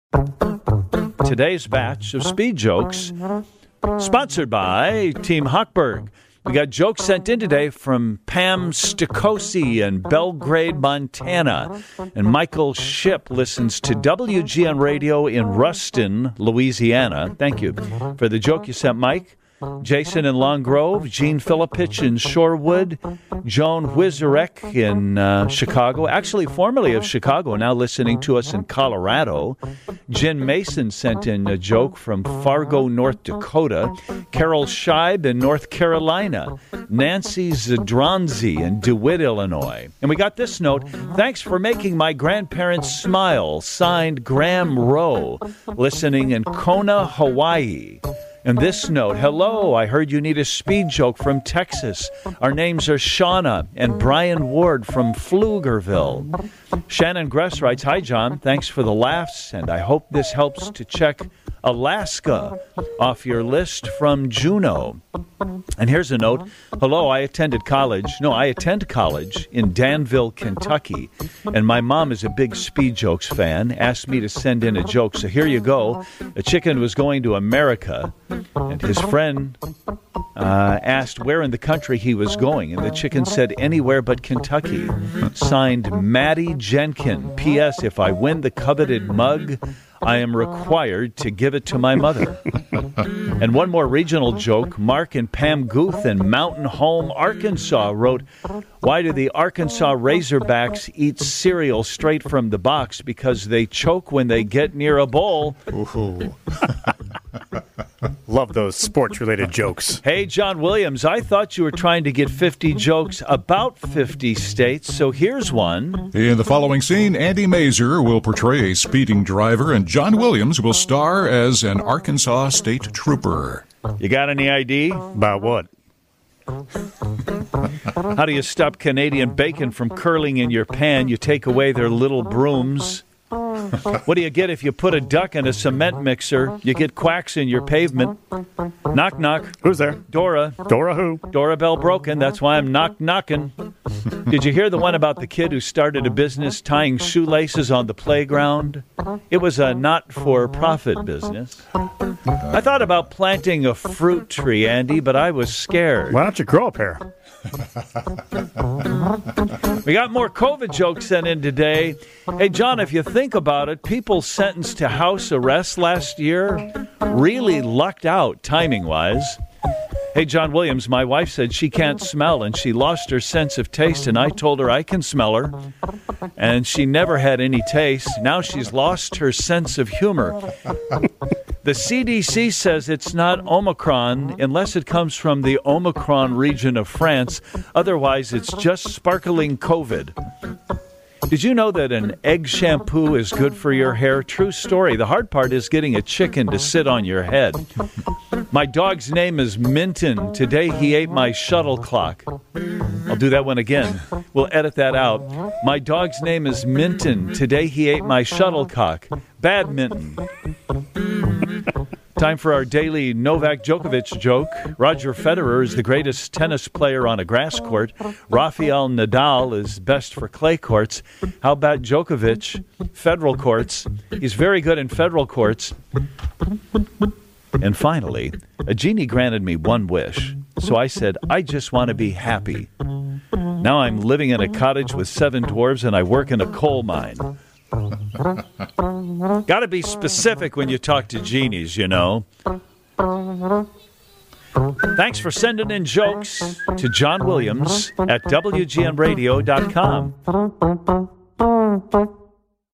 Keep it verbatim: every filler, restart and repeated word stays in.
Today's batch of speed jokes, sponsored by Team Hochberg. We got jokes sent in today from Pam Stokosi in Belgrade, Montana. And Michael Ship listens to W G N Radio in Ruston, Louisiana. Thank you for the joke you sent, Mike. Jason in Long Grove, Gene Filipich in Shorewood, Joan Wizarek in uh, Chicago, actually formerly of Chicago, now listening to us in Colorado. Jen Mason sent in a joke from Fargo, North Dakota. Carol Scheib in North Carolina. Nancy Zadronzi in DeWitt, Illinois. And we got this note: thanks for making my grandparents smile. Signed, Graham Rowe, listening in Kona, Hawaii. And this note: hello, I heard you need a speed joke from Texas. Our names are Shauna and Brian Ward from Pflugerville. Shannon Gress writes, hi, John. Thanks for the laughs, and I hope this helps to check Alaska off your list from Juneau. And here's a note. Hello, I attended college. No, I attend college in Danville, Kentucky. And my mom is a big Speed Jokes fan, asked me to send in a joke. So here you go. A chicken was going to America, and his friend uh, asked where in the country he was going. And the chicken said, anywhere but Kentucky. Signed, Maddie Jenkin. P S. If I win the coveted mug, I am required to give it to my mother. And one more regional joke. Mark and Pam Guth in Mountain Home, Arkansas wrote, why do the Arkansas Razorbacks eat cereal straight from the box? Because they choke when they get near a bowl. Ooh. Love those sports-related jokes. Hey, John Williams, I thought you were trying to get fifty jokes about fifty states, so here's one. In the following scene, Andy Mazer will portray a speeding driver, and John Williams will star as an Arkansas state trooper. You got any idea? About what? How do you stop Canadian bacon from curling in your pan? You take away their little brooms. What do you get if you put a duck in a cement mixer? You get quacks in your pavement. Knock, knock. Who's there? Dora. Dora who? Dora Bell broken. That's why I'm knock, knocking. Did you hear the one about the kid who started a business tying shoelaces on the playground? It was a not-for-profit business. I thought about planting a fruit tree, Andy, but I was scared. Why don't you grow up here? We got more COVID jokes sent in today. Hey, John, if you think about it, people sentenced to house arrest last year really lucked out timing-wise. Hey, John Williams, my wife said she can't smell, and she lost her sense of taste, and I told her I can smell her. And she never had any taste. Now she's lost her sense of humor. The C D C says it's not Omicron unless it comes from the Omicron region of France. Otherwise, it's just sparkling COVID. Did you know that an egg shampoo is good for your hair? True story. The hard part is getting a chicken to sit on your head. My dog's name is Minton. Today he ate my shuttlecock. I'll do that one again. We'll edit that out. My dog's name is Minton. Today he ate my shuttlecock. Badminton. Time for our daily Novak Djokovic joke. Roger Federer is the greatest tennis player on a grass court. Rafael Nadal is best for clay courts. How about Djokovic? Federal courts. He's very good in federal courts. And finally, a genie granted me one wish. So I said, I just want to be happy. Now I'm living in a cottage with seven dwarves and I work in a coal mine. Got to be specific when you talk to genies, you know. Thanks for sending in jokes to John Williams at W G N radio dot com.